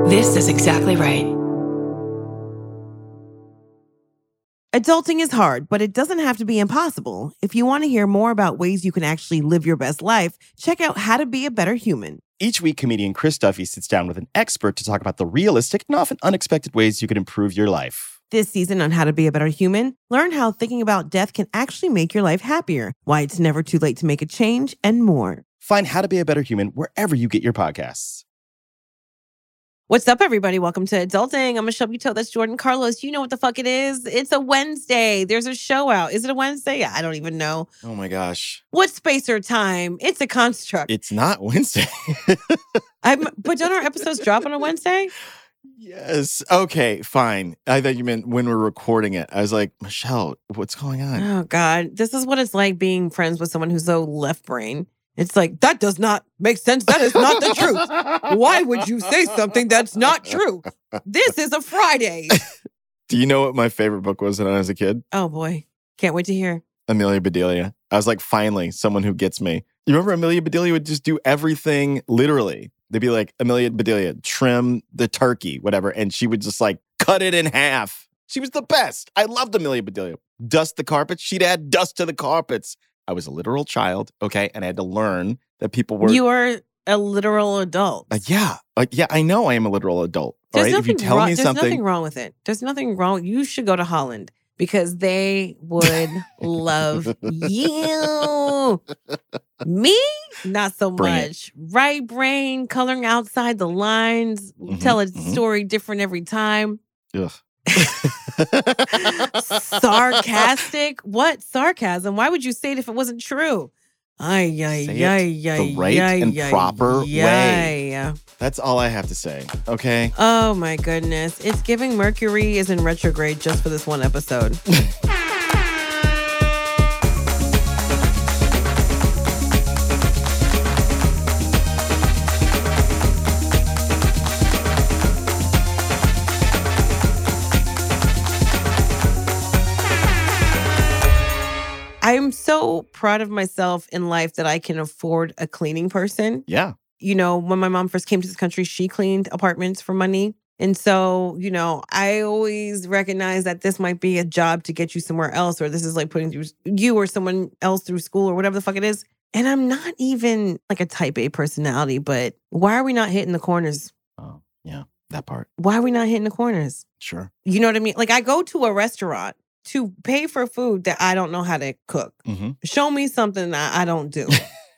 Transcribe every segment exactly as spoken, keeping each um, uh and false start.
This is exactly right. Adulting is hard, but it doesn't have to be impossible. If you want to hear more about ways you can actually live your best life, check out How to Be a Better Human. Each week, comedian Chris Duffy sits down with an expert to talk about the realistic and often unexpected ways you can improve your life. This season on How to Be a Better Human, learn how thinking about death can actually make your life happier, why it's never too late to make a change, and more. Find How to Be a Better Human wherever you get your podcasts. What's up, everybody? Welcome to Adulting. I'm Michelle Buteau. That's Jordan Carlos. You know what the fuck it is. It's a Wednesday. There's a show out. Is it a Wednesday? I don't even know. Oh my gosh. What space or time? It's a construct. It's not Wednesday. I'm, but don't our episodes drop on a Wednesday? Yes. Okay, fine. I thought you meant when we're recording it. I was like, Michelle, what's going on? Oh, God. This is what it's like being friends with someone who's so left brain. It's like, that does not make sense. That is not the truth. Why would you say something that's not true? This is a Friday. Do you know what my favorite book was when I was a kid? Oh, boy. Can't wait to hear. Amelia Bedelia. I was like, finally, someone who gets me. You remember Amelia Bedelia would just do everything literally. They'd be like, Amelia Bedelia, trim the turkey, whatever. And she would just like cut it in half. She was the best. I loved Amelia Bedelia. Dust the carpets. She'd add dust to the carpets. I was a literal child, okay? And I had to learn that people were... You are a literal adult. Uh, yeah. Uh, yeah, I know I am a literal adult. There's all right? If you nothing tell wrong, me there's something... nothing wrong with it. There's nothing wrong. You should go to Holland because they would love you. Me? Not so Bring much. It. Right brain, coloring outside the lines, Mm-hmm, tell a mm-hmm. story different every time. Ugh. Sarcastic? What sarcasm? Why would you say it if it wasn't true? Ay, ay, Say ay, it ay, the right ay, and ay, proper ay. way. That's all I have to say, okay? Oh my goodness. It's giving Mercury is in retrograde just for this one episode. I'm so proud of myself in life that I can afford a cleaning person. Yeah. You know, when my mom first came to this country, she cleaned apartments for money. And so, you know, I always recognize that this might be a job to get you somewhere else, or this is like putting you or someone else through school or whatever the fuck it is. And I'm not even like a type A personality, but why are we not hitting the corners? Oh, yeah, that part. Why are we not hitting the corners? Sure. You know what I mean? Like I go to a restaurant to pay for food that I don't know how to cook. Mm-hmm. Show me something that I don't do.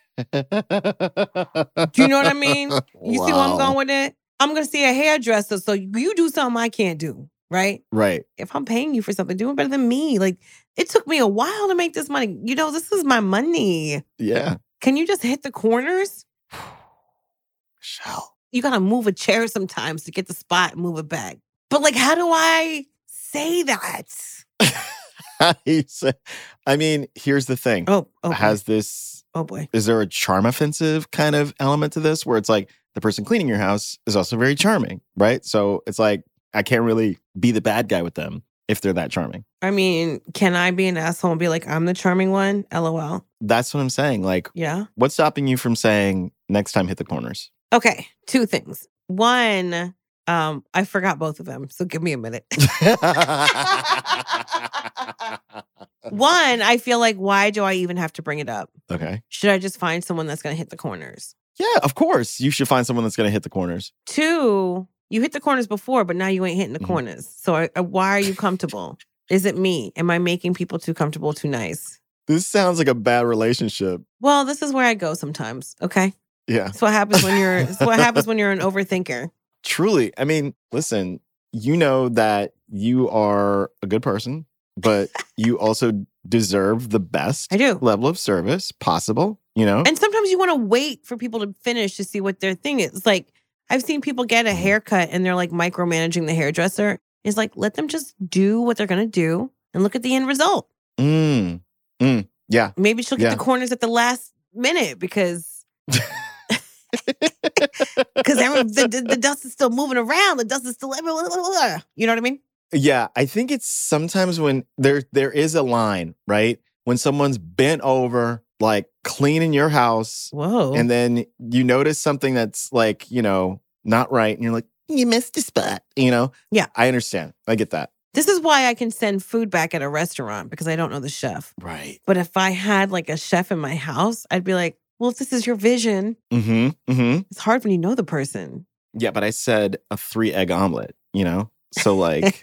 Do you know what I mean? You wow. see where I'm going with it? I'm going to see a hairdresser, so you do something I can't do, right? Right. If I'm paying you for something, do it better than me. Like, it took me a while to make this money. You know, this is my money. Yeah. Can you just hit the corners? Michelle. You got to move a chair sometimes to get the spot and move it back. But like, how do I say that? I mean, here's the thing. Oh, oh Has this... Oh, boy. Is there a charm offensive kind of element to this where it's like the person cleaning your house is also very charming, right? So it's like, I can't really be the bad guy with them if they're that charming. I mean, can I be an asshole and be like, I'm the charming one? LOL. That's what I'm saying. Like, yeah. What's stopping you from saying next time hit the corners? Okay, two things. One, um, I forgot both of them, so give me a minute. One, I feel like, why do I even have to bring it up? Okay. Should I just find someone that's going to hit the corners? Yeah, of course. You should find someone that's going to hit the corners. Two, you hit the corners before, but now you ain't hitting the mm-hmm. corners. So I, I, why are you comfortable? Is it me? Am I making people too comfortable, too nice? This sounds like a bad relationship. Well, this is where I go sometimes, okay? Yeah. That's what happens when you're, that's what happens when you're an overthinker. Truly. I mean, listen, you know that you are a good person, but you also deserve the best I do. level of service possible, you know? And sometimes you want to wait for people to finish to see what their thing is. It's like, I've seen people get a haircut and they're like micromanaging the hairdresser. It's like, let them just do what they're going to do and look at the end result. Mm. Mm. Yeah. Maybe she'll get yeah. the corners at the last minute because... Because the, the, the dust is still moving around. The dust is still everywhere. You know what I mean? Yeah, I think it's sometimes when there there is a line, right? When someone's bent over, like cleaning your house. Whoa. And then you notice something that's like, you know, not right. And you're like, you missed a spot, you know? Yeah. I understand. I get that. This is why I can send food back at a restaurant because I don't know the chef. Right. But if I had like a chef in my house, I'd be like, well, if this is your vision, Mm-hmm. Mm-hmm. it's hard when you know the person. Yeah, but I said a three egg omelet, you know? So like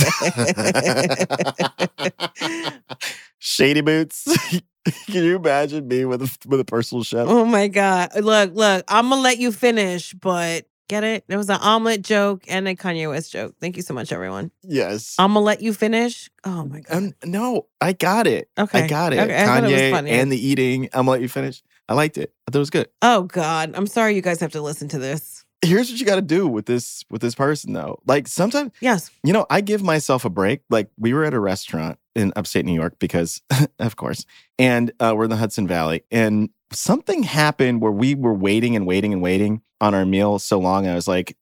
Shady Boots. Can you imagine me with a with a personal chef? Oh my God. Look, look, I'm gonna let you finish, but get it? There was an omelet joke and a Kanye West joke. Thank you so much, everyone. Yes. I'm gonna let you finish. Oh my God. Um, no, I got it. Okay. I got it. Okay, I thought it was Kanye funny. and the eating. I'm gonna let you finish. I liked it. I thought it was good. Oh God. I'm sorry you guys have to listen to this. Here's what you got to do with this with this person though. Like sometimes, Yes. you know, I give myself a break. Like we were at a restaurant in upstate New York because, of course, and uh, we're in the Hudson Valley, and something happened where we were waiting and waiting and waiting on our meal so long. I was like,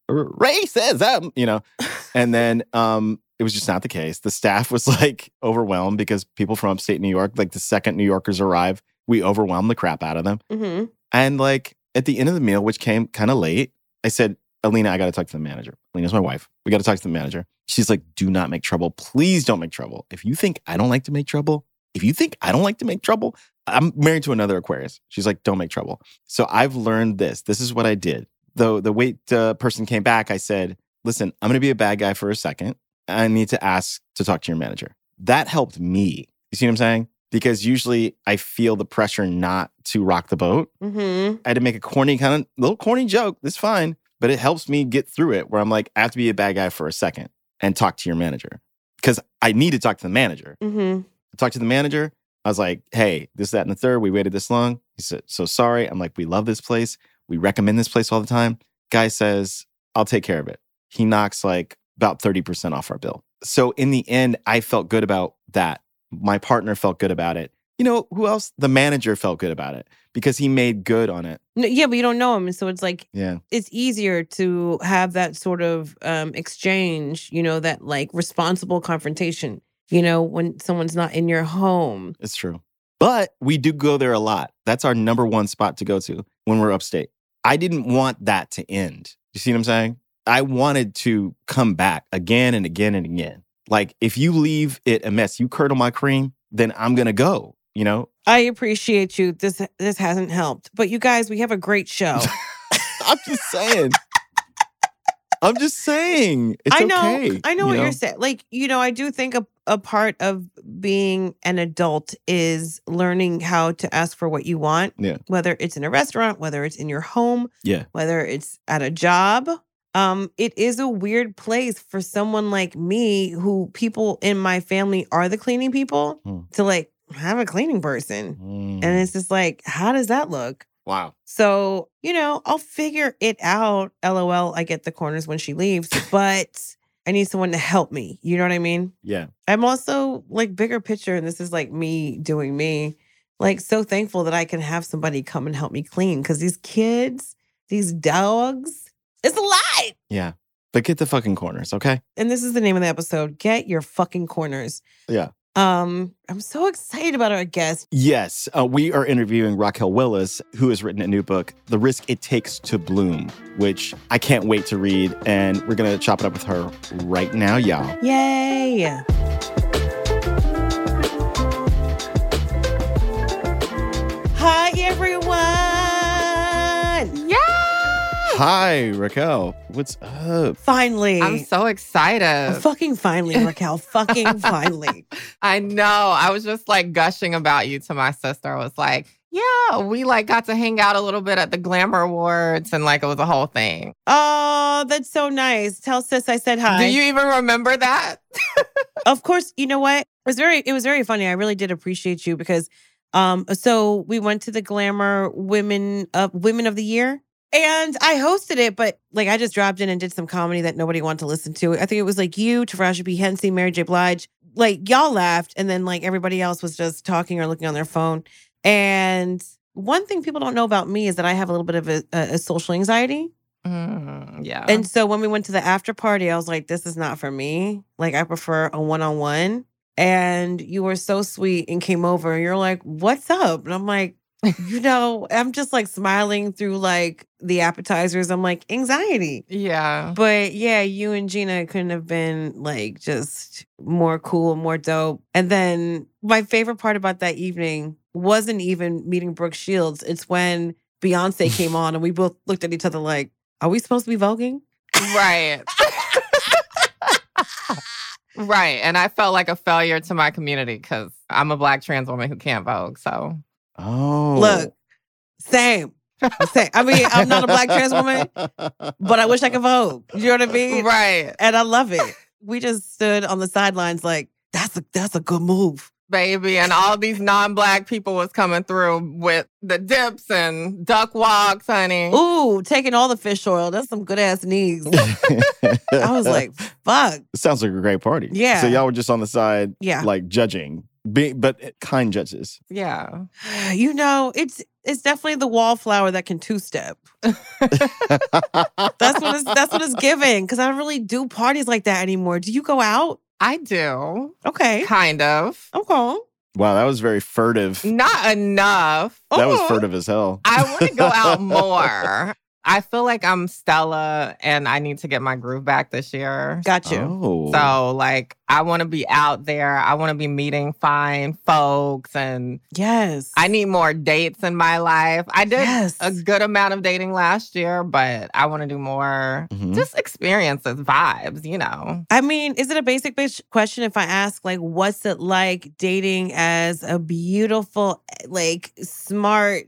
racism, you know, and then um, it was just not the case. The staff was like overwhelmed because people from upstate New York, like the second New Yorkers arrive, we overwhelmed the crap out of them. Mm-hmm. And like at the end of the meal, which came kind of late, I said, Alina, I got to talk to the manager. Alina's my wife. We got to talk to the manager. She's like, do not make trouble. Please don't make trouble. If you think I don't like to make trouble, if you think I don't like to make trouble, I'm married to another Aquarius. She's like, don't make trouble. So I've learned this. This is what I did. Though the wait uh, person came back, I said, listen, I'm going to be a bad guy for a second. I need to ask to talk to your manager. That helped me. You see what I'm saying? Because usually I feel the pressure not to rock the boat. Mm-hmm. I had to make a corny kind of little corny joke. That's fine. But it helps me get through it where I'm like, I have to be a bad guy for a second and talk to your manager. Because I need to talk to the manager. Mm-hmm. I talked to the manager. I was like, hey, this, that, and the third. We waited this long. He said, so sorry. I'm like, we love this place. We recommend this place all the time. Guy says, I'll take care of it. He knocks like about thirty percent off our bill. So in the end, I felt good about that. My partner felt good about it. You know, who else? The manager felt good about it because he made good on it. No, yeah, but you don't know him. And so it's like, Yeah. it's easier to have that sort of um, exchange, you know, that like responsible confrontation, you know, when someone's not in your home. It's true. But we do go there a lot. That's our number one spot to go to when we're upstate. I didn't want that to end. You see what I'm saying? I wanted to come back again and again and again. Like, if you leave it a mess, you curdle my cream, then I'm going to go, you know? I appreciate you. This this hasn't helped. But you guys, we have a great show. I'm just saying. I'm just saying. It's I know. okay. I know you what you're saying. Like, you know, I do think a, a part of being an adult is learning how to ask for what you want. Yeah. Whether it's in a restaurant, whether it's in your home, Yeah. whether it's at a job. Um, it is a weird place for someone like me who people in my family are the cleaning people Hmm. to like have a cleaning person. Mm. And it's just like, how does that look? Wow. So, you know, I'll figure it out. LOL, I get the corners when she leaves, but I need someone to help me. You know what I mean? Yeah. I'm also like bigger picture, and this is like me doing me, like so thankful that I can have somebody come and help me clean because these kids, these dogs, it's a lot. Yeah. But get the fucking corners, okay? And this is the name of the episode. Get your fucking corners. Yeah. Um, I'm so excited about our guest. Yes, uh, we are interviewing Raquel Willis, who has written a new book, The Risk It Takes to Bloom, which I can't wait to read. And we're going to chop it up with her right now, y'all. Yay. Hi, everyone. Yeah. Hi, Raquel. What's up? Finally. I'm so excited. Fucking finally, Raquel. Fucking finally. I know. I was just like gushing about you to my sister. I was like, yeah, we like got to hang out a little bit at the Glamour Awards and like it was a whole thing. Oh, that's so nice. Tell sis I said hi. Do you even remember that? Of course, you know what? It was very it was very funny. I really did appreciate you because um so we went to the Glamour Women of Women of the Year. And I hosted it, but like I just dropped in and did some comedy that nobody wanted to listen to. I think it was like you, Taraji P. Henson, Mary J. Blige. Like y'all laughed, and then like everybody else was just talking or looking on their phone. And one thing people don't know about me is that I have a little bit of a, a, a social anxiety. Mm, yeah. And so when we went to the after party, I was like, this is not for me. Like I prefer a one-on-one. And you were so sweet and came over and you're like, what's up? And I'm like, You know, I'm just like smiling through like the appetizers. I'm like, anxiety. Yeah. But yeah, you and Gina couldn't have been like just more cool, more dope. And then my favorite part about that evening wasn't even meeting Brooke Shields. It's when Beyonce came on and we both looked at each other like, are we supposed to be voguing? Right. Right. And I felt like a failure to my community because I'm a Black trans woman who can't vogue. So, Oh. Look, same. Same. I mean, I'm not a Black trans woman, but I wish I could vogue. You know what I mean? right. And I love it. We just stood on the sidelines like, that's a that's a good move. Baby. And all these non-Black people was coming through with the dips and duck walks, honey. Ooh, taking all the fish oil. That's some good ass knees. I was like, fuck. Sounds like a great party. Yeah. So y'all were just on the side, Yeah. like judging, be, but kind judges. Yeah. You know, it's it's definitely the wallflower that can two-step. That's what it's that's what it's giving. Cause I don't really do parties like that anymore. Do you go out? I do. Okay. Kind of. Okay. Wow, that was very furtive. Not enough. That was Oh. furtive as hell. I want to go out more. I feel like I'm Stella and I need to get my groove back this year. Got you. Oh. So, like, I want to be out there. I want to be meeting fine folks, and Yes. I need more dates in my life. I did Yes. a good amount of dating last year, but I want to do more Mhm. just experiences, vibes, you know. I mean, is it a basic bitch question if I ask, like, what's it like dating as a beautiful, like, smart,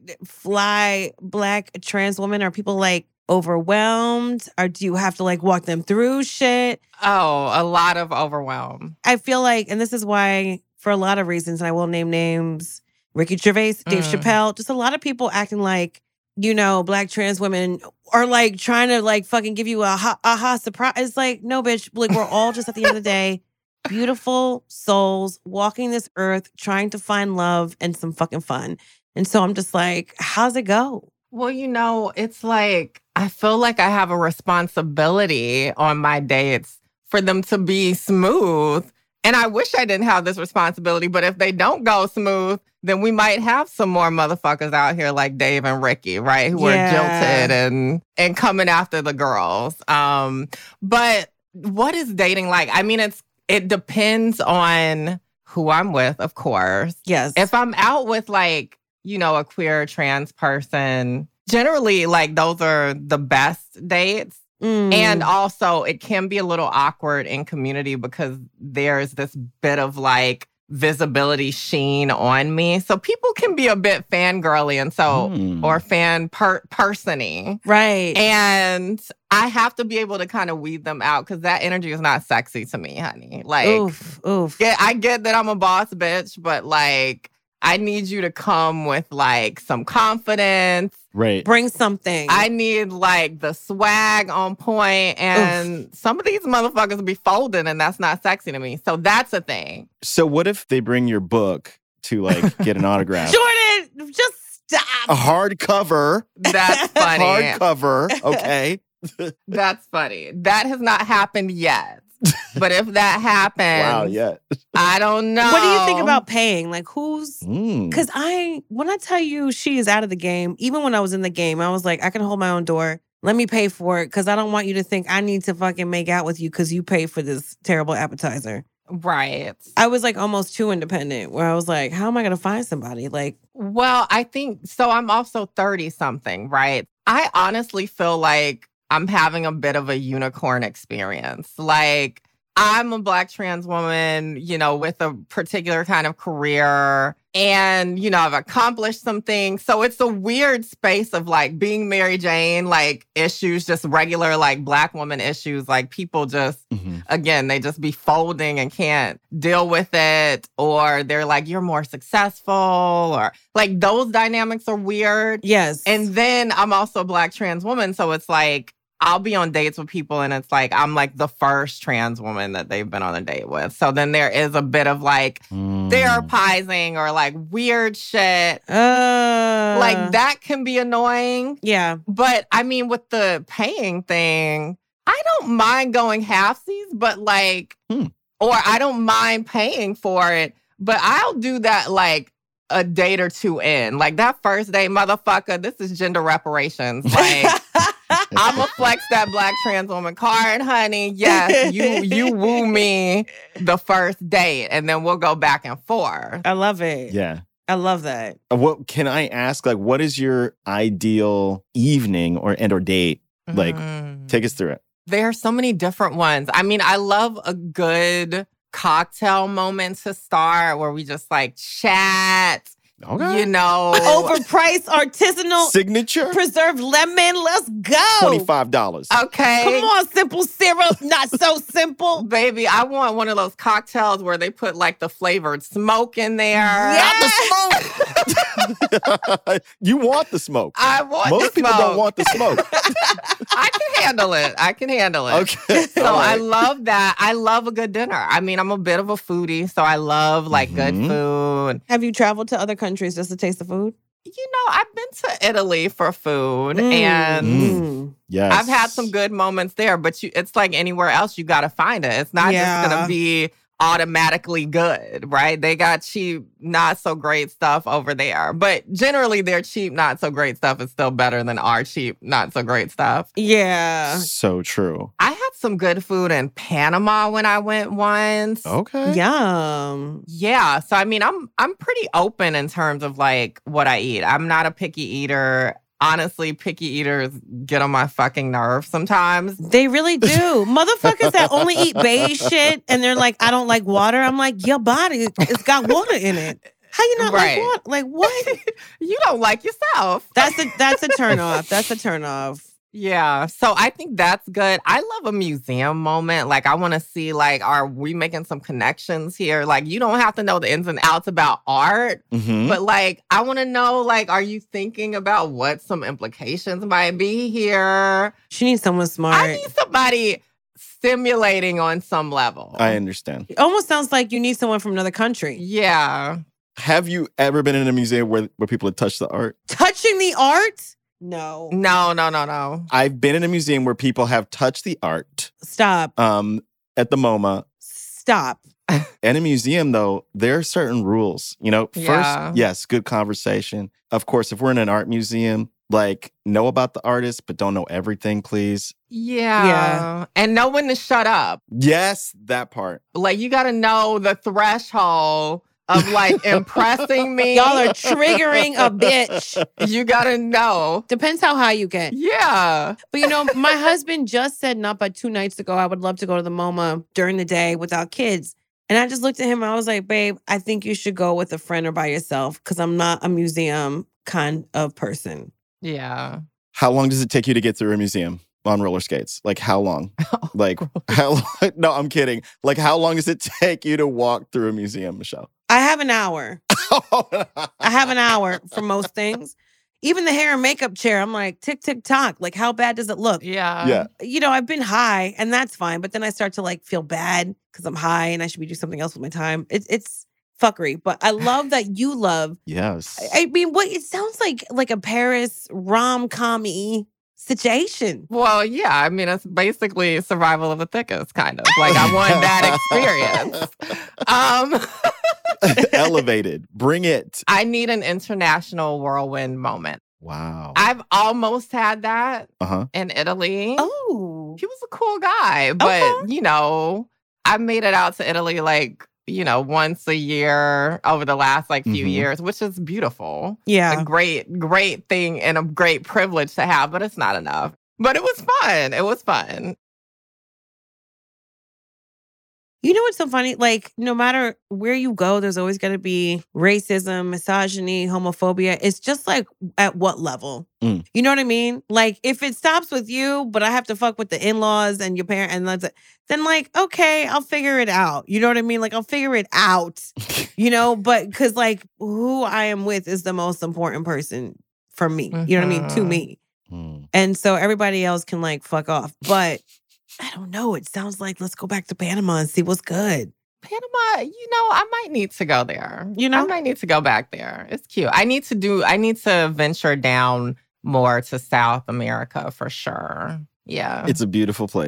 fly, Black trans woman? Are people, like, overwhelmed? Or do you have to, like, walk them through shit? Oh, a lot of overwhelm. I feel like, and this is why, for a lot of reasons, and I will name names, Ricky Gervais, Dave Mm. Chappelle, just a lot of people acting like, you know, Black trans women are like trying to like fucking give you a ha- aha surprise. It's like, no, bitch. Like, we're all just at the end of the day, beautiful souls walking this earth, trying to find love and some fucking fun. And so I'm just like, how's it go? Well, you know, it's like I feel like I have a responsibility on my dates for them to be smooth. And I wish I didn't have this responsibility, but if they don't go smooth, then we might have some more motherfuckers out here like Dave and Ricky, right? Who Yeah. are jilted and and coming after the girls. Um, but what is dating like? I mean, it's it depends on who I'm with, of course. Yes. If I'm out with like, you know, a queer trans person, generally like those are the best dates. Mm. And also it can be a little awkward in community because there's this bit of like visibility sheen on me. So people can be a bit fangirly and so Hmm. or fan per- persony. right. And I have to be able to kind of weed them out because that energy is not sexy to me, honey. Like oof, oof. yeah, I get that I'm a boss bitch, but like I need you to come with like some confidence. Right. Bring something. I need like the swag on point, and some of these motherfuckers be folding, and that's not sexy to me. So that's a thing. So what if they bring your book to like get an autograph? Jordan, just A stop. hardcover. That's funny. Hardcover. Okay. That's funny. That has not happened yet. But if that happens, Wow. Yeah. I don't know. What do you think about paying? Like, who's Mm. Because I, when I tell you she is out of the game, even when I was in the game, I was like, I can hold my own door. Let me pay for it because I don't want you to think I need to fucking make out with you because you pay for this terrible appetizer. Right. I was like almost too independent where I was like, how am I going to find somebody? Like, Well, I think so. I'm also thirty something, right? I honestly feel like I'm having a bit of a unicorn experience. Like, I'm a Black trans woman, you know, with a particular kind of career. And, you know, I've accomplished some things. So it's a weird space of like being Mary Jane, like issues, just regular like Black woman issues. Like people just, Mhm. again, they just be folding and can't deal with it. Or they're like, you're more successful. Or like those dynamics are weird. yes. And then I'm also a Black trans woman. So it's like, I'll be on dates with people and it's like, I'm like the first trans woman that they've been on a date with. So then there is a bit of like Mm. therapizing or like weird shit. uh, Like that can be annoying. Yeah. But I mean, with the paying thing, I don't mind going halfsies, but like, Hmm. or I don't mind paying for it, but I'll do that like a date or two in. Like that first date, motherfucker, this is gender reparations. Like I'm gonna flex that black trans woman card, honey. Yes, you you woo me the first date, and then we'll go back and forth. I love it. Yeah. I love that. Uh, What can I ask? Like, what is your ideal evening or and or date? Like, Mm. take us through it. There are so many different ones. I mean, I love a good cocktail moment to start where we just like chat, Okay. you know. Overpriced artisanal Signature preserved lemon. Let's go. twenty-five dollars. Okay. Come on, simple syrup. Not so simple. Baby, I want one of those cocktails where they put like the flavored smoke in there. Yes. You want the smoke. I want Most the people smoke. don't want the smoke. I can handle it. I can handle it. Okay. So All I right. love that. I love a good dinner. I mean, I'm a bit of a foodie, so I love like Mhm. good food. Have you traveled to other countries just to taste the food? You know, I've been to Italy for food Mm. and Mm. Yes. I've had some good moments there, but you, it's like anywhere else, you got to find it. It's not Yeah. just going to be automatically good, right? They got cheap, not so great stuff over there. But generally, their cheap, not so great stuff is still better than our cheap, not so great stuff. Yeah. So true. I had some good food in Panama when I went once. Okay. Yum. Yeah. So I mean, I'm I'm pretty open in terms of like what I eat. I'm not a picky eater. Honestly, picky eaters get on my fucking nerves sometimes. They really do. Motherfuckers that only eat beige shit and they're like, I don't like water. I'm like, your body, it's got water in it. How you not Right. like water? Like what? You don't like yourself. That's a that's a turn off. That's a turn off. Yeah. So I think that's good. I love a museum moment. Like, I want to see, like, are we making some connections here? Like, you don't have to know the ins and outs about art, Mhm. but like, I want to know, like, are you thinking about what some implications might be here? She needs someone smart. I need somebody stimulating on some level. I understand. It almost sounds like you need someone from another country. Yeah. Have you ever been in a museum where, where people have touched the art? Touching the art? No. No, no, no, no. I've been in a museum where people have touched the art Stop. um, at the MoMA. Stop. In a museum, though, there are certain rules. You know, first, Yeah. yes, good conversation. Of course, if we're in an art museum, like, know about the artist, but don't know everything, please. Yeah. Yeah. And know when to shut up. Yes, that part. Like, you got to know the threshold of like impressing me. Y'all are triggering a bitch. You got to know. Depends how high you get. Yeah. But you know, my husband just said not but two nights ago, I would love to go to the MoMA during the day without kids. And I just looked at him and I was like, babe, I think you should go with a friend or by yourself because I'm not a museum kind of person. Yeah. How long does it take you to get through a museum on roller skates? Like, how long? Like, how long? No, I'm kidding. Like, how long does it take you to walk through a museum, Michelle? I have an hour. I have an hour for most things. Even the hair and makeup chair, I'm like, tick, tick, tock. Like, how bad does it look? Yeah. Yeah. You know, I've been high and that's fine. But then I start to like feel bad because I'm high and I should be doing something else with my time. It, it's fuckery. But I love that you love. Yes. I mean, what it sounds like like a Paris rom-com-y situation. Well, yeah. I mean, it's basically survival of the thickest, kind of. Like, I want that experience. Um, Elevated. Bring it. I need an international whirlwind moment. Wow. I've almost had that Uh-huh. in Italy. Oh. He was a cool guy, but Okay. you know, I made it out to Italy like, you know, once a year over the last like few Mhm. years, which is beautiful. Yeah. A great, great thing and a great privilege to have, but it's not enough. But it was fun. It was fun. You know what's so funny? Like, no matter where you go, there's always going to be racism, misogyny, homophobia. It's just like at what level? Mm. You know what I mean? Like, if it stops with you, but I have to fuck with the in-laws and your parent, and that's it, then like, okay, I'll figure it out. You know what I mean? Like, I'll figure it out. You know, but because like who I am with is the most important person for me. You know what I mean? To Mhm. me. Mm. And so everybody else can like fuck off. But I don't know. It sounds like let's go back to Panama and see what's good. Panama, you know, I might need to go there. You know? I might need to go back there. It's cute. I need to do, I need to venture down more to South America for sure. Yeah. It's a beautiful place.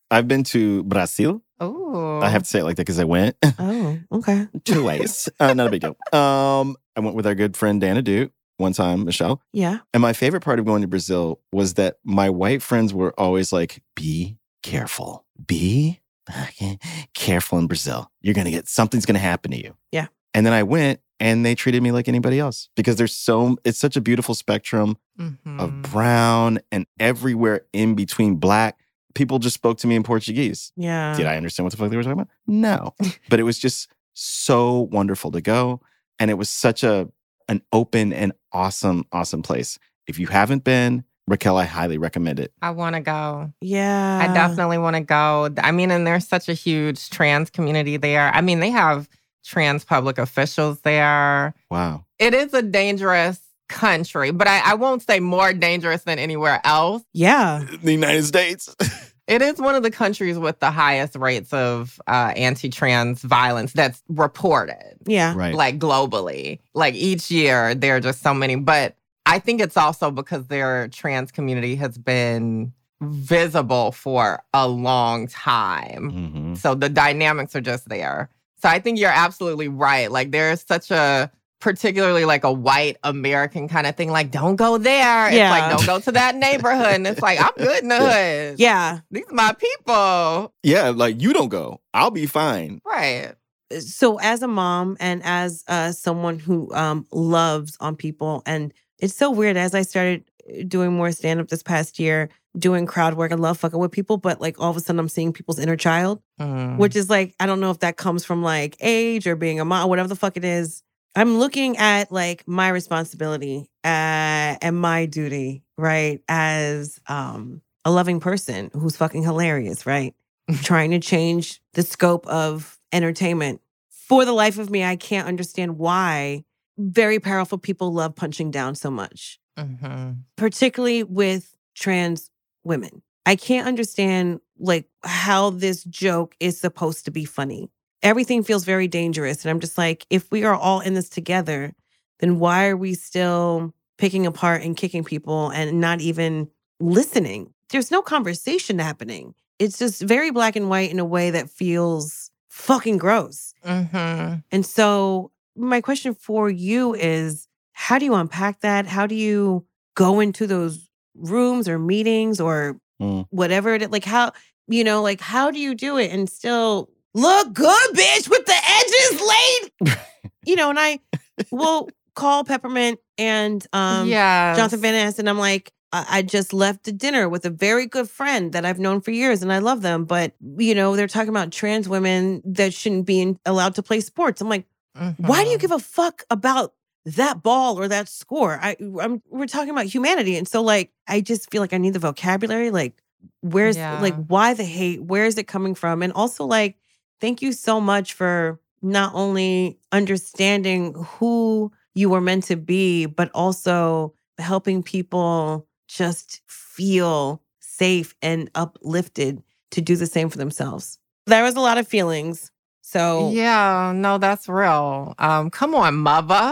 I've been to Brazil. Oh. I have to say it like that because I went Oh, okay. twice. Uh, not a big deal. Um, I went with our good friend Dana Duke one time, Michelle. Yeah. And my favorite part of going to Brazil was that my white friends were always like, be careful. Be fucking careful in Brazil. You're going to get, something's going to happen to you. Yeah. And then I went and they treated me like anybody else because there's so, it's such a beautiful spectrum Mhm. of brown and everywhere in between black. People just spoke to me in Portuguese. Yeah. Did I understand what the fuck they were talking about? No. But it was just so wonderful to go. And it was such a an open and awesome, awesome place. If you haven't been, Raquel, I highly recommend it. I want to go. Yeah. I definitely want to go. I mean, and there's such a huge trans community there. I mean, they have trans public officials there. Wow. It is a dangerous country, but I, I won't say more dangerous than anywhere else. Yeah. The United States. It is one of the countries with the highest rates of uh, anti-trans violence that's reported, Yeah. Right. like globally. Like each year, there are just so many. But I think it's also because their trans community has been visible for a long time. Mhm. So the dynamics are just there. So I think you're absolutely right. Like there's such a, particularly like a white American kind of thing, like don't go there. It's Yeah. like don't go to that neighborhood. And it's like, I'm good in the hood. Yeah. These are my people. Yeah, like you don't go. I'll be fine. Right. So as a mom and as uh, someone who um, loves on people, and it's so weird, as I started doing more stand-up this past year, doing crowd work, I love fucking with people, but like all of a sudden I'm seeing people's inner child, Mm. which is like, I don't know if that comes from like age or being a mom, whatever the fuck it is. I'm looking at like my responsibility uh, and my duty, right? As um, a loving person who's fucking hilarious, right? Trying to change the scope of entertainment. For the life of me, I can't understand why very powerful people love punching down so much, Mm-hmm. particularly with trans women. I can't understand like how this joke is supposed to be funny. Everything feels very dangerous. And I'm just like, if we are all in this together, then why are we still picking apart and kicking people and not even listening? There's no conversation happening. It's just very black and white in a way that feels fucking gross. Mm-hmm. And so my question for you is, how do you unpack that? How do you go into those rooms or meetings or Mm. whatever it is? Like how, you know, like how do you do it and still look good, bitch, with the edges laid? You know, and I will call Peppermint and um, yeah. Jonathan Van Ness, and I'm like, I-, I just left a dinner with a very good friend that I've known for years and I love them. But, you know, they're talking about trans women that shouldn't be in- allowed to play sports. I'm like, why do you give a fuck about that ball or that score? I, I'm, we're talking about humanity. And so like, I just feel like I need the vocabulary. Like, where's Yeah. like, why the hate? Where is it coming from? And also like, thank you so much for not only understanding who you were meant to be, but also helping people just feel safe and uplifted to do the same for themselves. There was a lot of feelings. So Yeah, no, that's real. Um, come on, mother.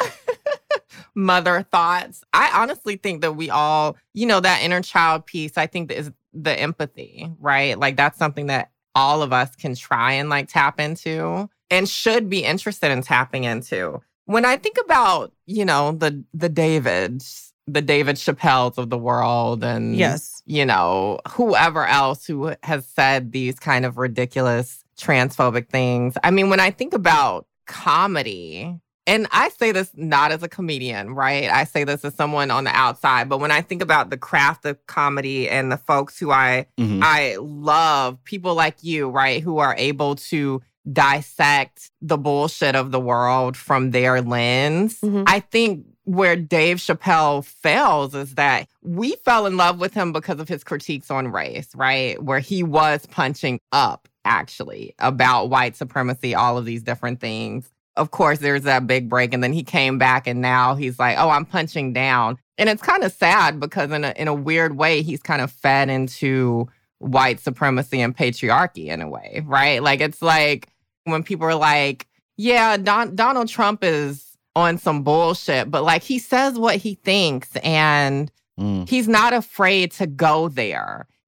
Mother thoughts. I honestly think that we all, you know, that inner child piece, I think that is the empathy, right? Like that's something that all of us can try and like tap into and should be interested in tapping into. When I think about, you know, the the Davids, the David Chappelles of the world and, yes. you know, whoever else who has said these kind of ridiculous transphobic things. I mean, when I think about comedy, and I say this not as a comedian, right? I say this as someone on the outside, but when I think about the craft of comedy and the folks who I Mhm. I love, people like you, right, who are able to dissect the bullshit of the world from their lens. Mhm. I think where Dave Chappelle fails is that we fell in love with him because of his critiques on race, right? Where he was punching up, actually, about white supremacy, all of these different things. Of course, there's that big break, and then he came back, and now he's like, oh, I'm punching down. And it's kind of sad because in a, in a weird way, he's kind of fed into white supremacy and patriarchy in a way, right? Like, it's like when people are like, yeah, Don- Donald Trump is on some bullshit, but like he says what he thinks and Mm. he's not afraid to go there.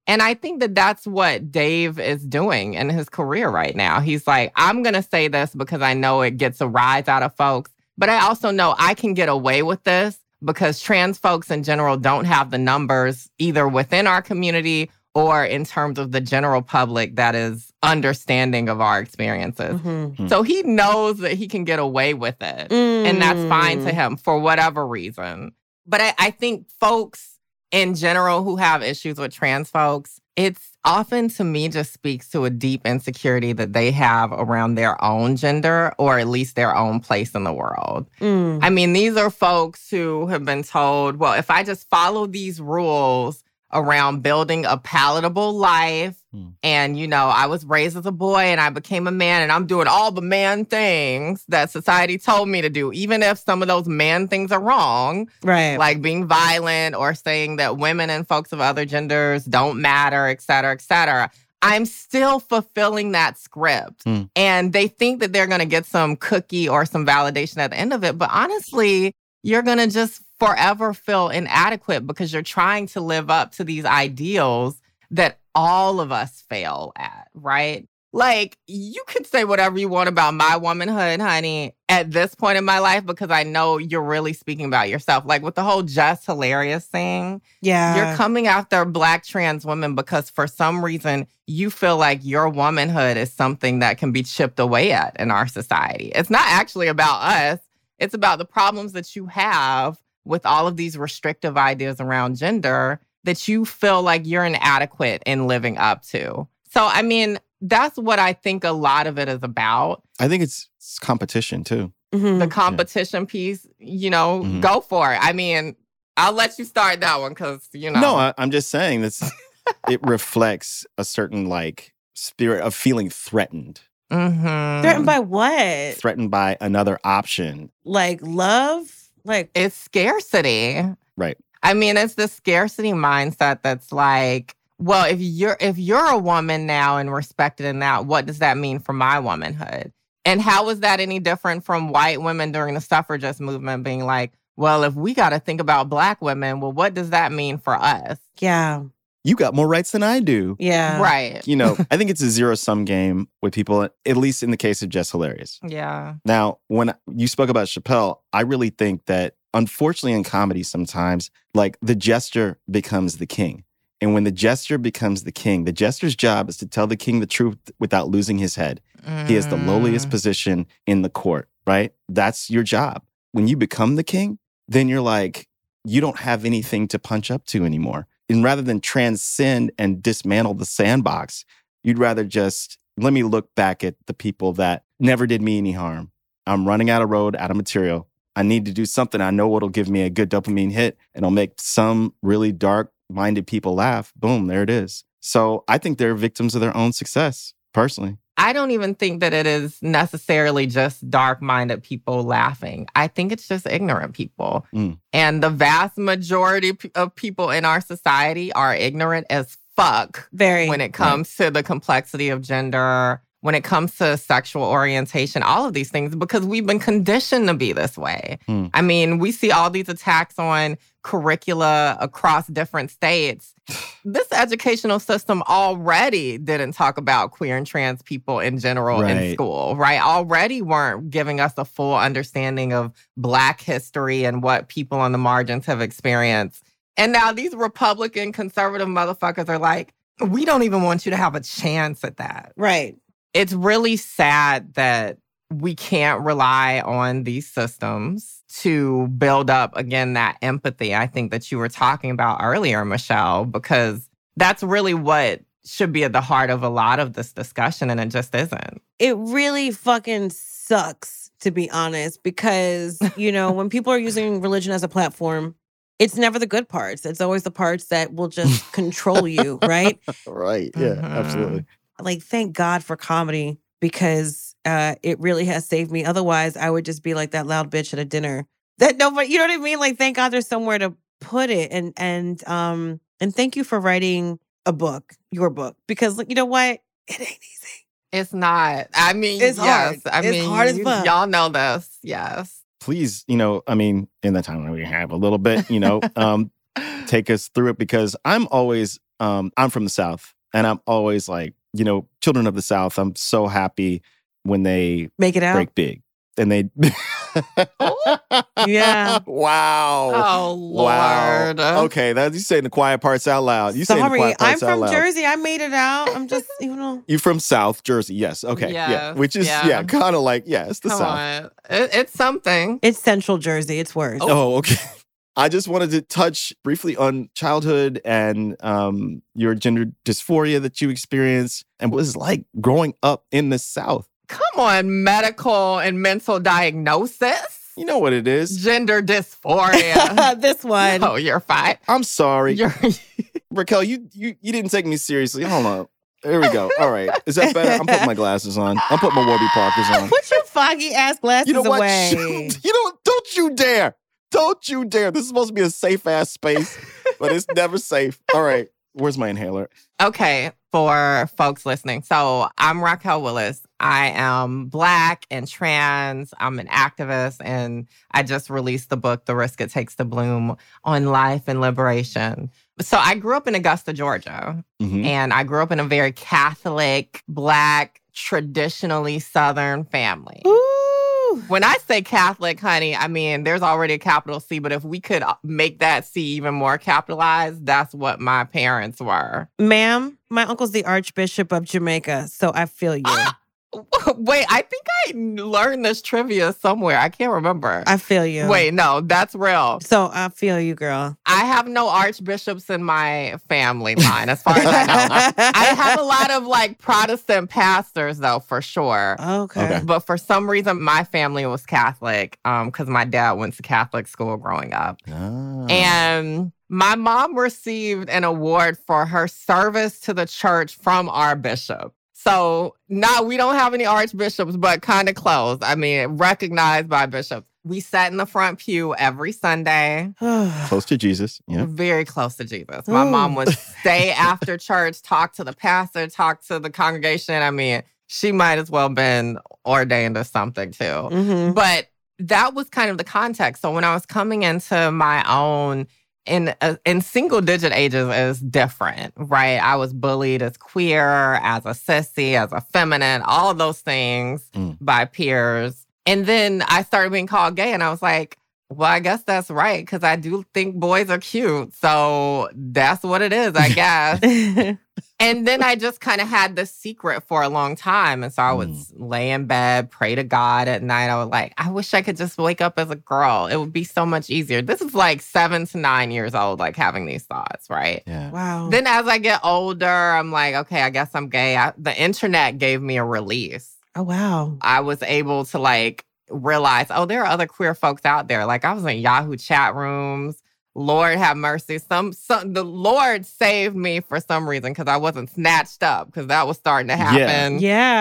And I think that that's what Dave is doing in his career right now. He's like, I'm going to say this because I know it gets a rise out of folks, but I also know I can get away with this because trans folks in general don't have the numbers either within our community or in terms of the general public that is understanding of our experiences. Mm-hmm. So he knows that he can get away with it. Mm. And that's fine to him for whatever reason. But I, I think folks in general who have issues with trans folks, it's often to me just speaks to a deep insecurity that they have around their own gender or at least their own place in the world. Mm. I mean, these are folks who have been told, well, if I just follow these rules around building a palatable life, mm. and, you know, I was raised as a boy and I became a man and I'm doing all the man things that society told me to do, even if some of those man things are wrong, Right. like being violent or saying that women and folks of other genders don't matter, et cetera, et cetera. I'm still fulfilling that script. Mm. And they think that they're going to get some cookie or some validation at the end of it. But honestly, you're going to just forever feel inadequate because you're trying to live up to these ideals that all of us fail at, right? Like, you could say whatever you want about my womanhood, honey, at this point in my life, because I know you're really speaking about yourself. Like with the whole Just Hilarious thing, Yeah. you're coming after Black trans women because for some reason you feel like your womanhood is something that can be chipped away at in our society. It's not actually about us. It's about the problems that you have with all of these restrictive ideas around gender that you feel like you're inadequate in living up to. So, I mean, that's what I think a lot of it is about. I think it's, it's competition too. Mhm. The competition piece, you know, Mhm. go for it. I mean, I'll let you start that one because, you know. No, I, I'm just saying this. It reflects a certain like spirit of feeling threatened, Mhm. Threatened by what? threatened by another option. Like love? Like, It's scarcity. Right. I mean, it's the scarcity mindset that's like, well, if you're if you're a woman now and respected in that, what does that mean for my womanhood? And how is that any different from white women during the suffragist movement being like, well, if we got to think about Black women, well, what does that mean for us? yeah. You got more rights than I do. Yeah. Right. You know, I think it's a zero-sum game with people, at least in the case of Just Hilarious. Yeah. Now, when you spoke about Chappelle, I really think that, unfortunately, in comedy sometimes, like the jester becomes the king. And when the jester becomes the king, the jester's job is to tell the king the truth without losing his head. He has the lowliest Mm. position in the court, right? That's your job. When you become the king, then you're like, you don't have anything to punch up to anymore. And rather than transcend and dismantle the sandbox, you'd rather just, let me look back at the people that never did me any harm. I'm running out of road, out of material. I need to do something I know what'll give me a good dopamine hit and it'll make some really dark-minded people laugh. Boom, there it is. So I think they're victims of their own success, personally. I don't even think that it is necessarily just dark-minded people laughing. I think it's just ignorant people. Mm. And the vast majority p- of people in our society are ignorant as fuck Very. when it comes to the complexity of gender, when it comes to sexual orientation, all of these things, because we've been conditioned to be this way. Mm. I mean, we see all these attacks on curricula across different states. This educational system already didn't talk about queer and trans people in general in Right. school, right? Already weren't giving us a full understanding of Black history and what people on the margins have experienced. And now these Republican conservative motherfuckers are like, we don't even want you to have a chance at that. Right. It's really sad that we can't rely on these systems to build up, again, that empathy I think that you were talking about earlier, Michelle, because that's really what should be at the heart of a lot of this discussion, and it just isn't. It really fucking sucks, to be honest, because, you know, when people are using religion as a platform, it's never the good parts. It's always the parts that will just control you, right? Right. Yeah, Mhm. absolutely. Like, thank God for comedy because uh, it really has saved me. Otherwise, I would just be like that loud bitch at a dinner. That nobody, you know what I mean? Like, thank God there's somewhere to put it. And and um and thank you for writing a book, your book, because like, you know what? It ain't easy. It's not. I mean, It's yes. hard. I It's mean, hard as you- fuck. y'all know this. Yes. Please, you know, I mean, in the time that we have a little bit, you know, um, take us through it because I'm always um, I'm from the South, and I'm always like, you know, children of the South, I'm so happy when they Make it out. break big. And they... Yeah. Wow. Oh, Lord. Wow. Okay, that's you saying the quiet parts out loud. You saying the Sorry, quiet I'm parts out from loud. Jersey. I made it out. I'm just, you know. You from South Jersey. Yes. Okay. yeah. Yes, Which is, yeah, yeah. kind of like, yeah, it's the Come South. on. It, it's something. It's Central Jersey. It's worse. Oh, okay. I just wanted to touch briefly on childhood and um, your gender dysphoria that you experienced and what it's like growing up in the South. Come on, medical and mental diagnosis. You know what it is. Gender dysphoria. This one. Oh, you're fine. I'm sorry. You're Raquel, you, you you didn't take me seriously. Hold on. There we go. All right. Is that better? I'm putting my glasses on. I'm putting my Warby Parkers on. Put your foggy ass glasses You know what? away. You don't, don't you dare. Don't you dare. This is supposed to be a safe ass space, but it's never safe. All right. Where's my inhaler? Okay, for folks listening. So I'm Raquel Willis. I am Black and trans. I'm an activist, and I just released the book, The Risk It Takes to Bloom, on life and liberation. So I grew up in Augusta, Georgia, Mhm. and I grew up in a very Catholic, Black, traditionally Southern family. Ooh. When I say Catholic, honey, I mean, there's already a capital C, but if we could make that C even more capitalized, that's what my parents were. Ma'am, my uncle's the Archbishop of Jamaica, so I feel you. Wait, I think I learned this trivia somewhere. I can't remember. I feel you. Wait, no, that's real. So I feel you, girl. I have no archbishops in my family line, as far as I know. I have a lot of like Protestant pastors, though, for sure. Okay. Okay. But for some reason, my family was Catholic um, because my dad went to Catholic school growing up. Ah. And my mom received an award for her service to the church from our bishop. So now we don't have any archbishops, but kind of close. I mean, recognized by bishops. We sat in the front pew every Sunday, Close to Jesus. Yeah. very close to Jesus. My Ooh. mom would stay after church, talk to the pastor, talk to the congregation. I mean, she might as well been ordained or something too. Mhm. But that was kind of the context. So when I was coming into my own in uh, in single digit ages is different, right? I was bullied as queer, as a sissy, as a feminine, all of those things Mm. by by peers. And then I started being called gay, and I was like, well, I guess that's right, because I do think boys are cute. So that's what it is, I guess. And then I just kind of had this secret for a long time. And so I would Mm. lay in bed, pray to God at night. I was like, I wish I could just wake up as a girl. It would be so much easier. This is like seven to nine years old, like having these thoughts, right? Yeah. Wow. Then as I get older, I'm like, okay, I guess I'm gay. I, the internet gave me a release. Oh, wow. I was able to like realize, oh, there are other queer folks out there. Like I was in Yahoo chat rooms. Lord have mercy. Some, some the Lord saved me for some reason because I wasn't snatched up because that was starting to happen.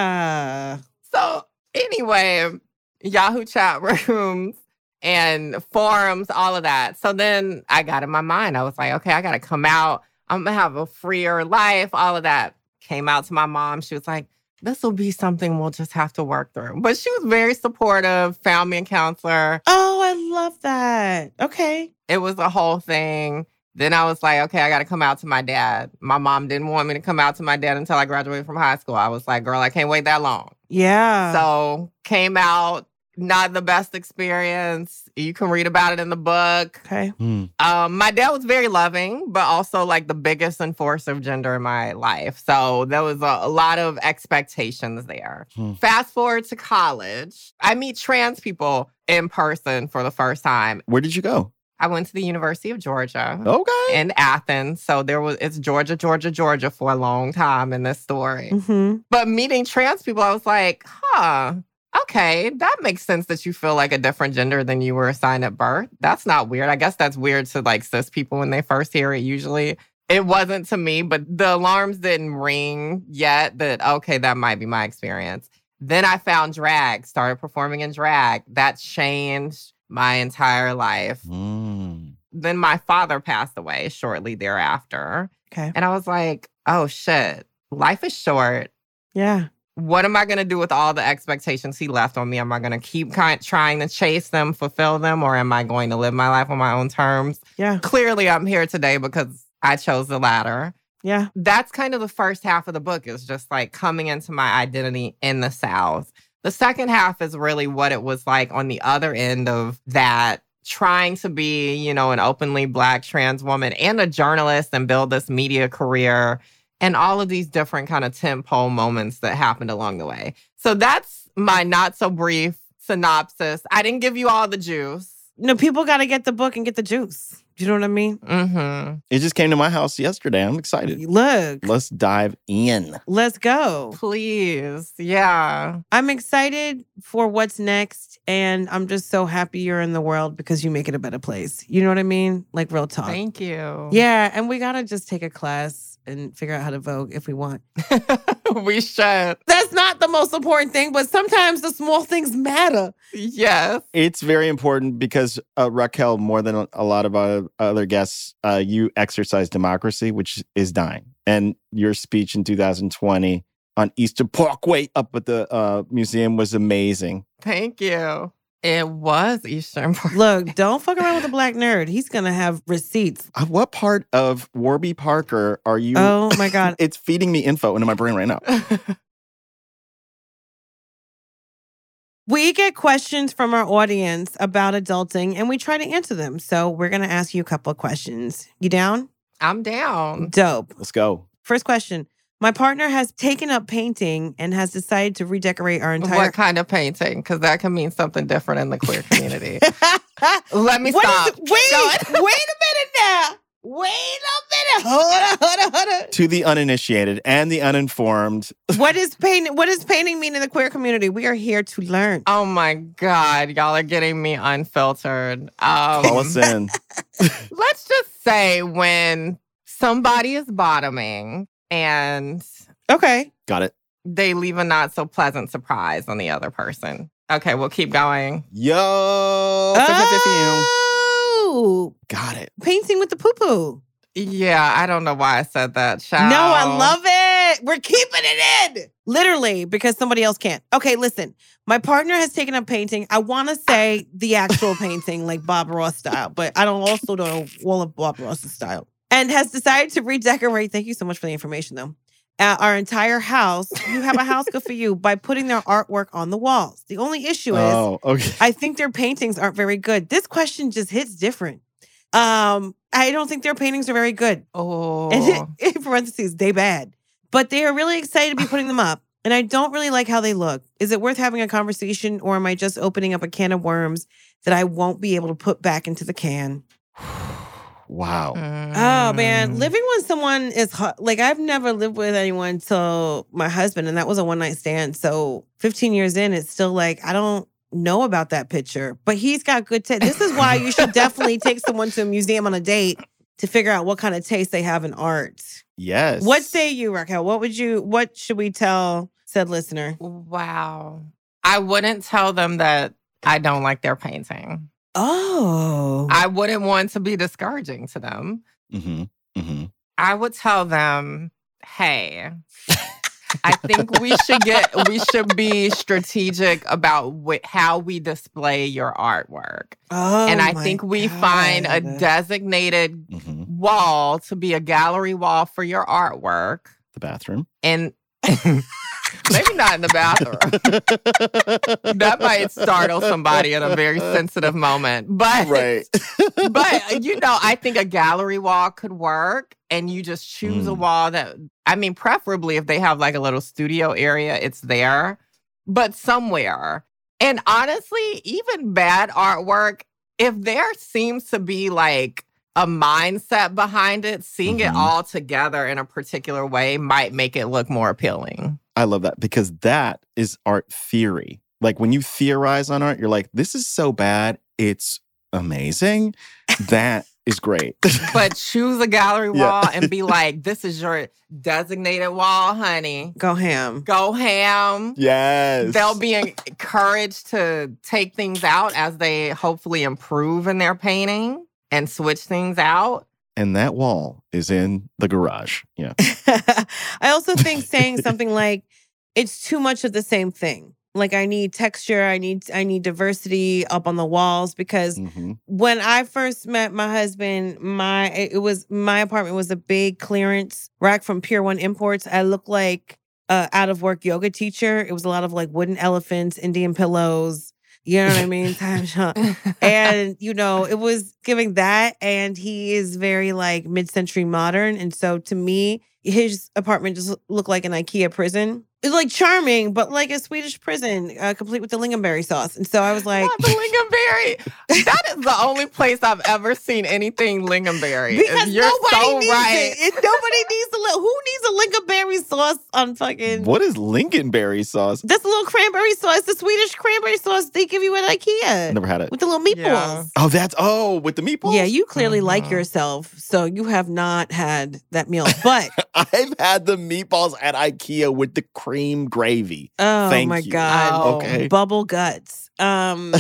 Yeah. So anyway, Yahoo chat rooms and forums, all of that. So then I got in my mind. I was like, okay, I got to come out. I'm going to have a freer life, all of that. Came out to my mom. She was like, this will be something we'll just have to work through. But she was very supportive, found me a counselor. Oh, I love that. Okay. It was a whole thing. Then I was like, okay, I got to come out to my dad. My mom didn't want me to come out to my dad until I graduated from high school. I was like, girl, I can't wait that long. Yeah. So came out, not the best experience. You can read about it in the book. Okay. Mm. Um, my dad was very loving, but also like the biggest enforcer of gender in my life. So there was a, a lot of expectations there. Hmm. Fast forward to college, I meet trans people in person for the first time. Where did you go? I went to the University of Georgia. Okay. In Athens. So there was it's Georgia, Georgia, Georgia for a long time in this story. Mm-hmm. But meeting trans people, I was like, huh, okay, that makes sense that you feel like a different gender than you were assigned at birth. That's not weird. I guess that's weird to like cis people when they first hear it usually. It wasn't to me, but the alarms didn't ring yet that, okay, that might be my experience. Then I found drag, started performing in drag. That changed my entire life. Mm. Then my father passed away shortly thereafter. Okay. And I was like, oh shit, life is short. Yeah. What am I going to do with all the expectations he left on me? Am I going to keep kind trying to chase them, fulfill them, or am I going to live my life on my own terms? Yeah. Clearly, I'm here today because I chose the latter. Yeah. That's kind of the first half of the book is just like coming into my identity in the South. The second half is really what it was like on the other end of that, trying to be, you know, an openly Black trans woman and a journalist and build this media career and all of these different kind of tentpole moments that happened along the way. So that's my not so brief synopsis. I didn't give you all the juice. No, people got to get the book and get the juice. Do you know what I mean? Mm-hmm. It just came to my house yesterday. I'm excited. Look. Let's dive in. Let's go. Please. Yeah. I'm excited for what's next. And I'm just so happy you're in the world because you make it a better place. You know what I mean? Like real talk. Thank you. Yeah. And we got to just take a class and figure out how to vote if we want. We should. That's not the most important thing, but sometimes the small things matter. Yes. It's very important because, uh, Raquel, more than a lot of our other guests, uh, you exercise democracy, which is dying. And your speech in two thousand twenty on Eastern Parkway up at the uh, museum was amazing. Thank you. It was Eastern Park. Look, don't fuck around with a Black nerd. He's going to have receipts. Uh, what part of Warby Parker are you? Oh, my God. It's feeding me info into my brain right now. We get questions from our audience about adulting, and we try to answer them. So we're going to ask you a couple of questions. You down? I'm down. Dope. Let's go. First question. My partner has taken up painting and has decided to redecorate our entire... What kind of painting? Because that can mean something different in the queer community. Let me What stop. is it? Wait, wait a minute now. Wait a minute. Hold on, hold on, hold on. To the uninitiated and the uninformed. What is painting? What does painting mean in the queer community? We are here to learn. Oh my God. Y'all are getting me unfiltered. Um, Call us in. Let's just say when somebody is bottoming and Okay. Got it. they leave a not so pleasant surprise on the other person. Okay, we'll keep going. Yo. Oh, Got it. painting with the poo poo. Yeah, I don't know why I said that. Child. No, I love it. We're keeping it in. Literally, because somebody else can't. Okay, listen. My partner has taken up painting. I want to say the actual painting, like Bob Ross style, but I don't also know all of Bob Ross's style. And has decided to redecorate. Thank you so much for the information, though. Uh, our entire house. You have a house, good for you, by putting their artwork on the walls. The only issue is, Oh, okay. I think their paintings aren't very good. This question just hits different. Um, I don't think their paintings are very good. Oh. And in parentheses, they bad. But they are really excited to be putting them up. And I don't really like how they look. Is it worth having a conversation, or am I just opening up a can of worms that I won't be able to put back into the can? Wow. Oh, man. Mm. Living with someone is hard. Like, I've never lived with anyone till my husband, and that was a one-night stand. So fifteen years in, it's still like, I don't know about that picture. But he's got good taste. This is why you should definitely take someone to a museum on a date to figure out what kind of taste they have in art. Yes. What say you, Raquel? What would you, what should we tell said listener? Wow. I wouldn't tell them that I don't like their painting. Oh. I wouldn't want to be discouraging to them. Mm-hmm. Mm-hmm. I would tell them, hey, I think we should get, we should be strategic about wh- how we display your artwork. Oh, and I my think we God. find a designated Mm-hmm. wall to be a gallery wall for your artwork. The bathroom. And maybe not in the bathroom. That might startle somebody at a very sensitive moment. But, Right. but you know, I think a gallery wall could work. And you just choose a Mm. wall that, I mean, preferably if they have like a little studio area, it's there, but somewhere. And honestly, even bad artwork, if there seems to be like a mindset behind it, seeing Mhm. it all together in a particular way might make it look more appealing. I love that because that is art theory. Like when you theorize on art, you're like, this is so bad, it's amazing. That is great. But choose a gallery Yeah. wall and be like, this is your designated wall, honey. Go ham. Go ham. Yes. They'll be encouraged to take things out as they hopefully improve in their painting and switch things out. And that wall is in the garage. Yeah. I also think saying something like, it's too much of the same thing. Like I need texture, I need I need diversity up on the walls because Mm-hmm. when I first met my husband, my it was my apartment was a big clearance rack from Pier One Imports. I looked like a out of work yoga teacher. It was a lot of like wooden elephants, Indian pillows. You know what I mean? Time shot. And, you know, it was giving that. And he is very like mid-century modern. And so to me, his apartment just looked like an IKEA prison. It was like charming, but like a Swedish prison, uh, complete with the lingonberry sauce. And so I was like, Not the lingonberry. That is the only place I've ever seen anything lingonberry. because You're nobody so needs right. it. it. Nobody needs a li- who needs a lingonberry sauce on fucking What is lingonberry sauce? that's a little cranberry sauce, the Swedish cranberry sauce they give you at IKEA Never had it. with the little meatballs. Yeah. Oh, that's oh with the meatballs. Yeah, you clearly like Mhm. yourself, so you have not had that meal. But I've had the meatballs at IKEA with the cream gravy. oh Thank my you. god, Oh. Okay. bubble guts. Um,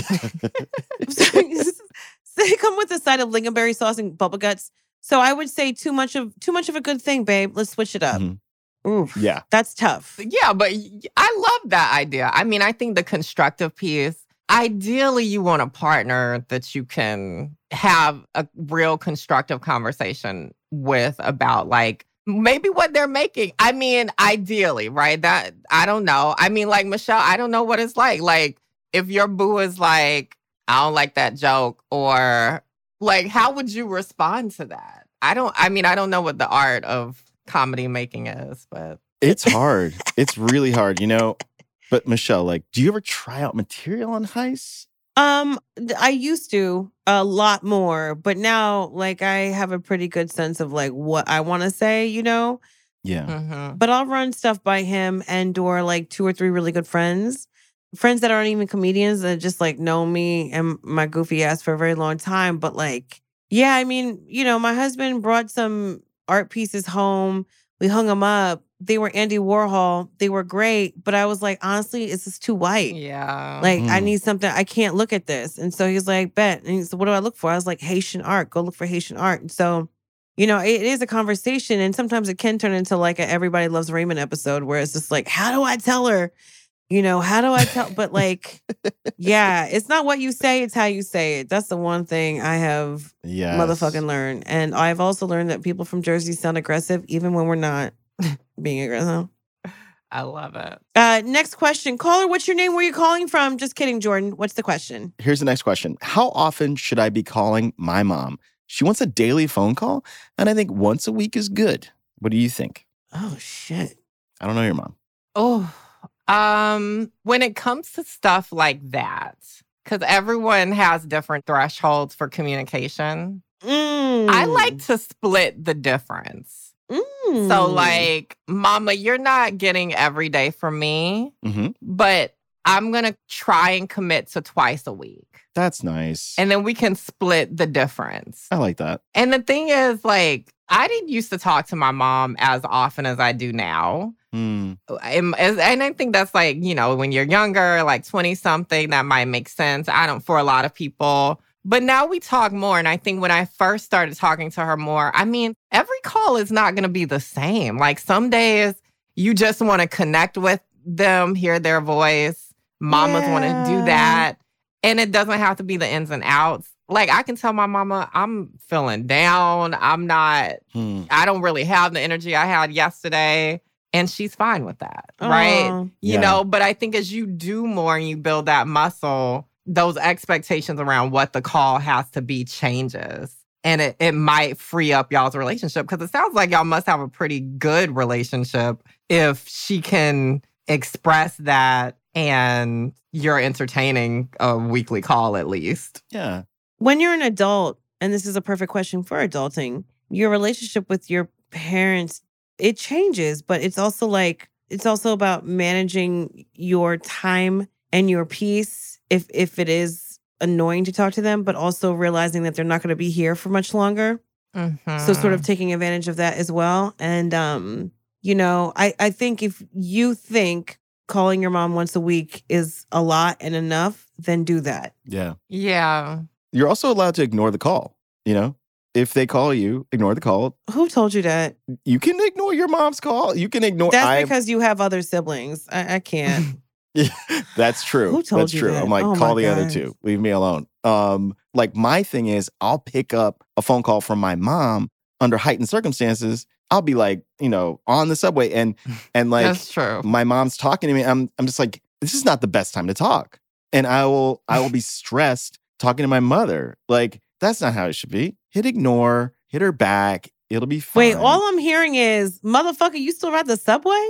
so they come with a side of lingonberry sauce and bubble guts. So I would say too much of too much of a good thing, babe. Let's switch it up. Mhm. Oof, Yeah. that's tough. Yeah, but y- I love that idea. I mean, I think the constructive piece, ideally, you want a partner that you can have a real constructive conversation with about like maybe what they're making. I mean, ideally, right? That I don't know. I mean, like Michelle, I don't know what it's like. Like if your boo is like, I don't like that joke, or like, how would you respond to that? I don't, I mean, I don't know what the art of comedy making is, but It's hard. It's really hard, you know. But Michelle, like, do you ever try out material on Heist? Um, th- I used to a lot more, but now like I have a pretty good sense of like what I want to say, you know. Yeah. mhm. But I'll run stuff by him and or like two or three really good friends. Friends that aren't even comedians that just like know me and my goofy ass for a very long time. But like, yeah, I mean, you know, my husband brought some art pieces home. We hung them up. They were Andy Warhol. They were great. But I was like, honestly, it's just too white. Yeah. Like, I Mm. need something. I can't look at this. And so he's like, bet. And he said, what do I look for? I was like, Haitian art. Go look for Haitian art. And so, you know, it is a conversation. And sometimes it can turn into like a Everybody Loves Raymond episode where it's just like, how do I tell her? You know, how do I tell? But like, yeah, it's not what you say, it's how you say it. That's the one thing I have Yeah. motherfucking learned. And I've also learned that people from Jersey sound aggressive even when we're not being aggressive. I love it. Uh, next question. Caller, what's your name? Where you calling from? Just kidding, Jordan. What's the question? Here's the next question. How often should I be calling my mom? She wants a daily phone call, and I think once a week is good. What do you think? Oh, shit. I don't know your mom. Oh, um, when it comes to stuff like that, because everyone has different thresholds for communication, Mm. I like to split the difference. Mm. So, like, Mama, you're not getting every day from me, Mm-hmm. but I'm going to try and commit to twice a week. That's nice. And then we can split the difference. I like that. And the thing is, like, I didn't used to talk to my mom as often as I do now. Mm. And and I think that's like, you know, when you're younger, like twenty something, that might make sense. I don't, for a lot of people. But now we talk more. And I think when I first started talking to her more, I mean, every call is not going to be the same. Like some days you just want to connect with them, hear their voice. Mamas want to do Yeah. that. And it doesn't have to be the ins and outs. Like I can tell my mama, I'm feeling down. I'm not, Hmm. I don't really have the energy I had yesterday. And she's fine with that. Right. Aw. You Yeah. know, but I think as you do more and you build that muscle, those expectations around what the call has to be changes. And it, it might free up y'all's relationship because it sounds like y'all must have a pretty good relationship if she can express that and you're entertaining a weekly call at least. Yeah. When you're an adult, and this is a perfect question for adulting, your relationship with your parents, it changes, but it's also like, it's also about managing your time and your peace if if it is annoying to talk to them, but also realizing that they're not going to be here for much longer. So sort of Mhm. taking advantage of that as well. And, um, you know, I, I think if you think calling your mom once a week is a lot and enough, then do that. Yeah. Yeah. You're also allowed to ignore the call. You know, if they call you, ignore the call. Who told you that? You can ignore your mom's call. You can ignore. That's I, because you have other siblings. I, I can't. That's true. Who told That's you true. that? I'm like, Oh call my the other gosh. two. Leave me alone. Um, like my thing is, I'll pick up a phone call from my mom under heightened circumstances. I'll be like, you know, on the subway, and and like That's true. my mom's talking to me. I'm I'm just like, this is not the best time to talk, and I will I will be stressed talking to my mother. Like that's not how it should be. Hit ignore. Hit her back. It'll be fine. Wait, all I'm hearing is, motherfucker, you still ride the subway?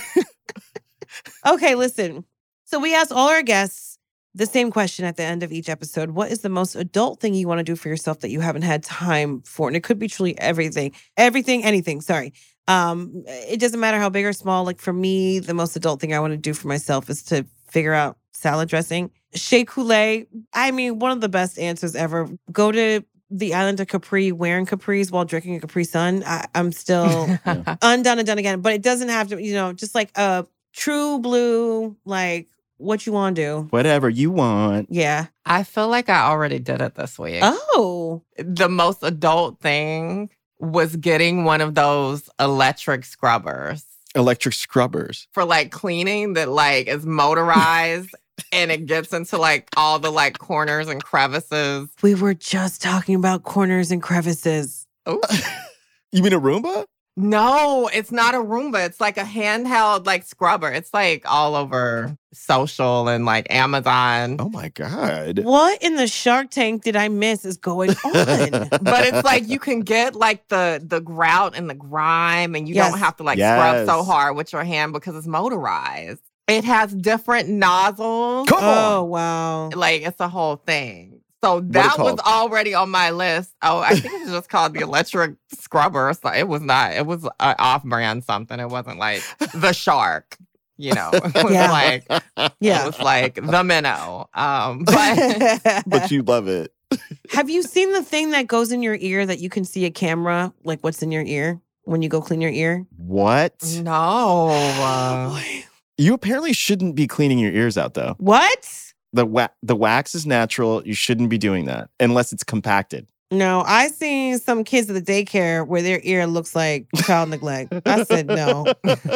Okay, listen. So we asked all our guests the same question at the end of each episode. What is the most adult thing you want to do for yourself that you haven't had time for? And it could be truly everything. Everything, anything, sorry. Um, it doesn't matter how big or small. Like for me, the most adult thing I want to do for myself is to figure out salad dressing. Shea Coulee, I mean, one of the best answers ever. Go to the island of Capri wearing capris while drinking a Capri Sun. I, I'm still undone and done again. But it doesn't have to, you know, just like a true blue, like what you want to do. Whatever you want. Yeah. I feel like I already did it this week. Oh. The most adult thing was getting one of those electric scrubbers Electric scrubbers. for like cleaning that like is motorized and it gets into like all the like corners and crevices. We were just talking about corners and crevices. Ooh. You mean a Roomba? No, it's not a Roomba. It's like a handheld like scrubber. It's like all over social and like Amazon. Oh my God. What in the Shark Tank did I miss is going on? But it's like you can get like the the grout and the grime, and you Yes. don't have to like Yes. scrub so hard with your hand because it's motorized. It has different nozzles. Come Oh, on. wow. Like it's a whole thing. So it that was called? already on my list. Oh, I think it's just called the electric scrubber. So it was not. It was an off-brand something. It wasn't like the Shark. You know, it was Yeah. like it Yeah. was like the minnow. Um, but But you love it. Have you seen the thing that goes in your ear that you can see a camera, like what's in your ear when you go clean your ear? What? no. uh, You apparently shouldn't be cleaning your ears out, though. What? The wa- the wax is natural. You shouldn't be doing that unless it's compacted. No, I seen some kids at the daycare where their ear looks like child neglect. I said no,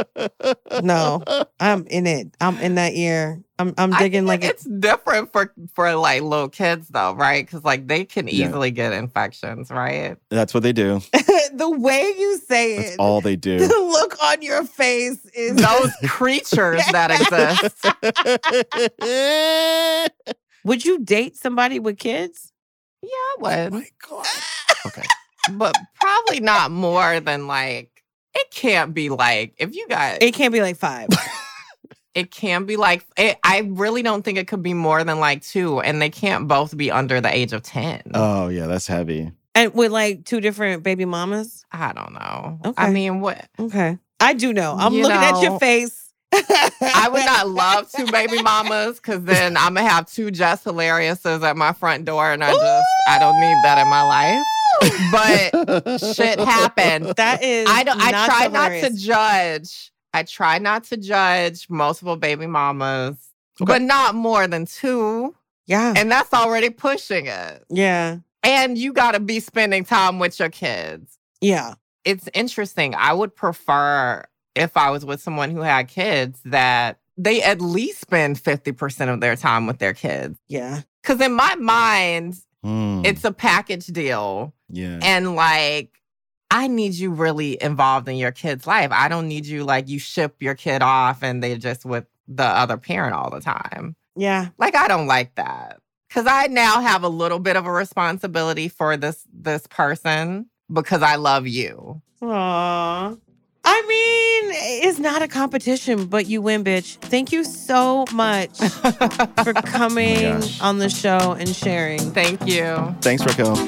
no. I'm in it. I'm in that ear. I'm I'm I digging think like it's different for for like little kids though, right? Because like they can Yeah. easily get infections, right? That's what they do. it. The way you say That's it, all they the do. look on your face is Those creatures that exist. Would you date somebody with kids? Yeah, I would, My God. Okay. but probably not more than like. It can't be like if you got. It can't be like five. It can be like. It, I really don't think it could be more than like two, and they can't both be under the age of ten. Oh, yeah, that's heavy. And with like two different baby mamas? I don't know. Okay. I mean, what? Okay. I do know. I'm You looking at your know, face. I would not love two baby mamas because then I'm gonna have two Jess Hilariouses at my front door, and I just I don't need that in my life. But shit happened. That is I don't. I not try so not to hilarious. judge. I try not to judge multiple baby mamas, Okay. but not more than two, Yeah. and that's already pushing it. Yeah. And you got to be spending time with your kids. Yeah. It's interesting. I would prefer if I was with someone who had kids that they at least spend fifty percent of their time with their kids. Yeah. Because in my mind, Hmm. it's a package deal. yeah. And like, I need you really involved in your kid's life. I don't need you like you ship your kid off and they're just with the other parent all the time. Yeah. Like, I don't like that. Because I now have a little bit of a responsibility for this this person because I love you. Aw. I mean, it's not a competition, but you win, bitch. Thank you so much for coming gosh. on the show and sharing. Thank you. Thanks, Raquel.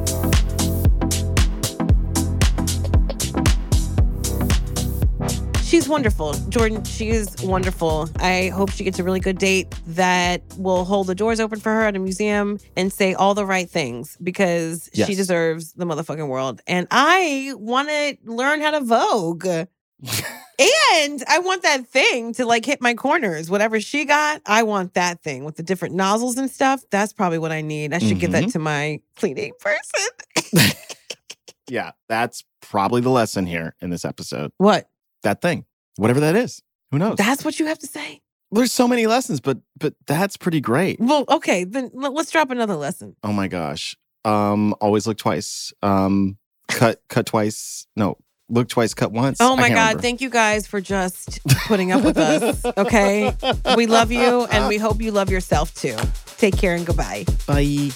She's wonderful. Jordan, she is wonderful. I hope she gets a really good date that will hold the doors open for her at a museum and say all the right things because Yes. she deserves the motherfucking world. And I want to learn how to Vogue. And I want that thing to like hit my corners. Whatever she got, I want that thing with the different nozzles and stuff. That's probably what I need. I should give that Mhm. to my cleaning person. Yeah, that's probably the lesson here in this episode. What? That thing, whatever that is. Who knows? That's what you have to say? There's so many lessons, but but that's pretty great. Well, okay, then l- let's drop another lesson. Oh my gosh. Um, always look twice. Um, cut cut twice. No, look twice, cut once. Oh I my can't God. remember. Thank you guys for just putting up with us. Okay. We love you and we hope you love yourself too. Take care and goodbye. Bye.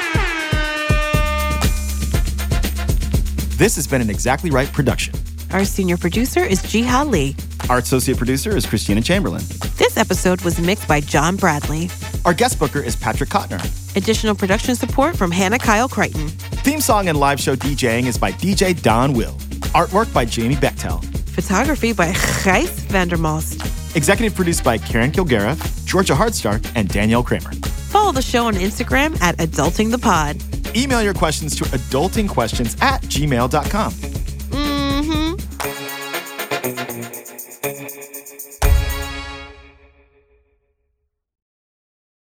This has been an Exactly Right production. Our senior producer is Jiha Lee. Our associate producer is Christina Chamberlain. This episode was mixed by John Bradley. Our guest booker is Patrick Kottner. Additional production support from Hannah Kyle Crichton. Theme song and live show DJing is by D J Don Will. Artwork by Jamie Bechtel. Photography by Gijs Vandermost. Executive produced by Karen Kilgariff, Georgia Hardstark, and Danielle Kramer. Follow the show on Instagram at Adulting the Pod. Email your questions to adultingquestions at gmail dot com.